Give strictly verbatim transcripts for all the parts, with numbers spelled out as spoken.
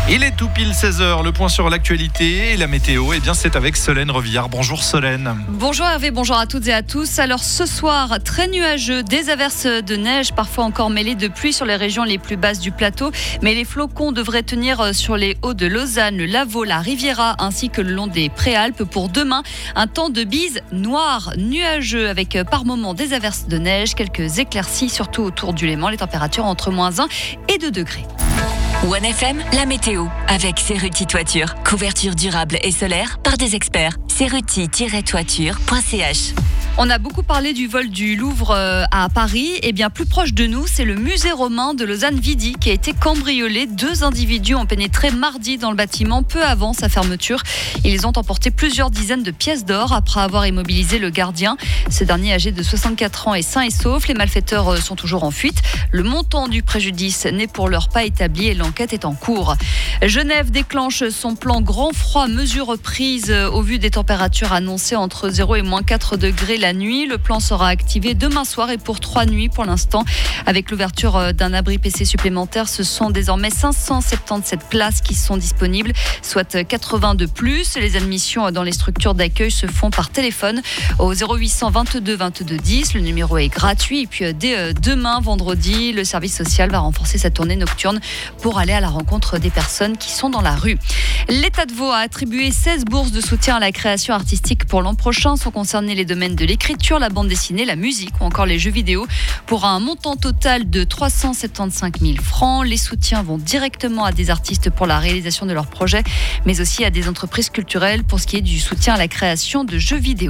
Il est tout pile seize heures, le point sur l'actualité et la météo, eh bien c'est avec Solène Revillard. Bonjour Solène. Bonjour Hervé, bonjour à toutes et à tous. Alors ce soir, très nuageux, des averses de neige, parfois encore mêlées de pluie sur les régions les plus basses du plateau. Mais les flocons devraient tenir sur les hauts de Lausanne, le Lavaux, la Riviera ainsi que le long des Préalpes. Pour demain, un temps de bise noir, nuageux avec par moments des averses de neige, quelques éclaircies surtout autour du Léman. Les températures entre moins un et deux degrés. One F M, la météo, avec Cerruti Toiture. Couverture durable et solaire par des experts. cerruti tiret toiture point c h. On a beaucoup parlé du vol du Louvre à Paris. Et bien plus proche de nous, c'est le musée romain de Lausanne-Vidi qui a été cambriolé. Deux individus ont pénétré mardi dans le bâtiment peu avant sa fermeture. Ils ont emporté plusieurs dizaines de pièces d'or après avoir immobilisé le gardien. Ce dernier, âgé de soixante-quatre ans, est sain et sauf. Les malfaiteurs sont toujours en fuite. Le montant du préjudice n'est pour l'heure pas établi et l'enquête est en cours. Genève déclenche son plan grand froid, mesure prise au vu des températures annoncées entre zéro et moins quatre degrés la nuit. Le plan sera activé demain soir et pour trois nuits pour l'instant. Avec l'ouverture d'un abri P C supplémentaire, ce sont désormais cinq cent soixante-dix-sept places qui sont disponibles, soit quatre-vingts de plus. Les admissions dans les structures d'accueil se font par téléphone au zéro huit cent vingt-deux vingt-deux dix. Le numéro est gratuit. Et puis dès demain, vendredi, le service social va renforcer sa tournée nocturne pour aller à la rencontre des personnes qui sont dans la rue. L'État de Vaud a attribué seize bourses de soutien à la création artistique pour l'an prochain. Sont concernés les domaines de l'écriture, la bande dessinée, la musique ou encore les jeux vidéo pour un montant total de trois cent soixante-quinze mille francs. Les soutiens vont directement à des artistes pour la réalisation de leurs projets, mais aussi à des entreprises culturelles pour ce qui est du soutien à la création de jeux vidéo.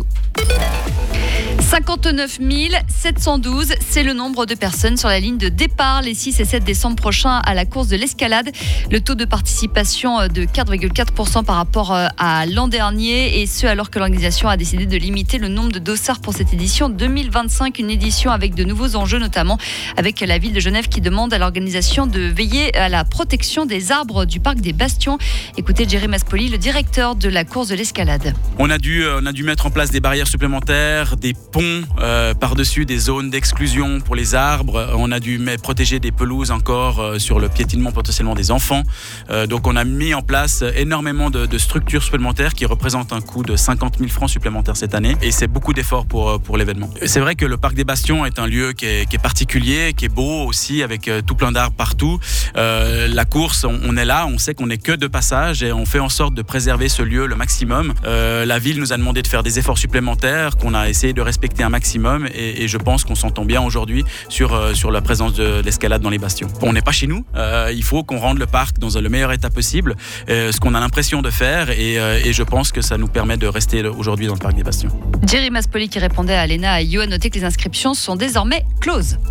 cinquante-neuf mille sept cent douze, c'est le nombre de personnes sur la ligne de départ les six et sept décembre prochains à la course de l'Escalade. Le taux de participation de quatre virgule quatre pour cent par rapport à l'an dernier, et ce alors que l'organisation a décidé de limiter le nombre de dossards pour cette édition deux mille vingt-cinq, une édition avec de nouveaux enjeux, notamment avec la ville de Genève qui demande à l'organisation de veiller à la protection des arbres du parc des Bastions. Écoutez Jerry Maspoli, le directeur de la course de l'Escalade. On a dû, on a dû mettre en place des barrières supplémentaires, des ponts euh, par-dessus, des zones d'exclusion pour les arbres. On a dû mettre, protéger des pelouses encore euh, sur le piétinement potentiellement des enfants. Euh, donc on a mis en place énormément de, de structures supplémentaires qui représentent un coût de cinquante mille francs supplémentaires cette année. Et c'est beaucoup d'efforts pour, pour l'événement. C'est vrai que le parc des Bastions est un lieu qui est, qui est particulier, qui est beau aussi, avec euh, tout plein d'arbres partout. Euh, la course, on, on est là, on sait qu'on n'est que de passage et on fait en sorte de préserver ce lieu le maximum. Euh, la ville nous a demandé de faire des efforts supplémentaires qu'on a essayé de respecter un maximum et, et je pense qu'on s'entend bien aujourd'hui sur, euh, sur la présence de l'escalade dans les Bastions. On n'est pas chez nous, euh, il faut qu'on rende le parc dans le meilleur état possible, euh, ce qu'on a l'impression de faire et, euh, et je pense que ça nous permet de rester aujourd'hui dans le parc des Bastions. Jerry Maspoli qui répondait à Léna et Yo. A noté que les inscriptions sont désormais closes.